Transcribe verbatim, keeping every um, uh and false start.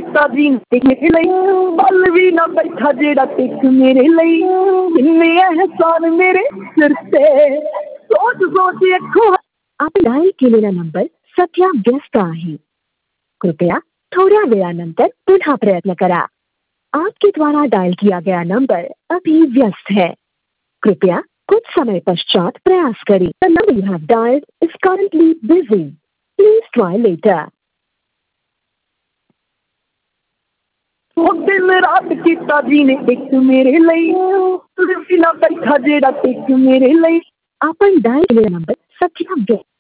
ਕੀਤਾ ਜੀ ਮੇਰੇ ਲਈ ਬਲ ਵੀ ਨਾ ਬੈਠਾ ਜਿਹੜਾ ਟਿਕ ਮੇਰੇ ਲਈ ਕਿੰਨੇ एहसान मेरे सिर पे सोच सोच अखों। आपण डायल केलेला नंबर सध्या व्यस्त आहे, कृपया थोड्या वेळानंतर पुन्हा प्रयत्न करा। आपके द्वारा डायल किया गया नंबर अभी व्यस्त है, कृपया कुछ समय पश्चात प्रयास करें। The number you have dialed is currently busy. Please try later. ਉਹ ਦਿਨ ਰਾਤ ਕੀਤਾ ਜੀ ਨੇ ਇੱਕ ਮੇਰੇ ਲਈ ਤੁਰ ਵੀ ਨਾ ਬੈਠਾ ਜਿਹੜਾ ਟਿਕ ਮੇਰੇ ਲਈ। आपण डायल केलेला नंबर सध्या व्यस्त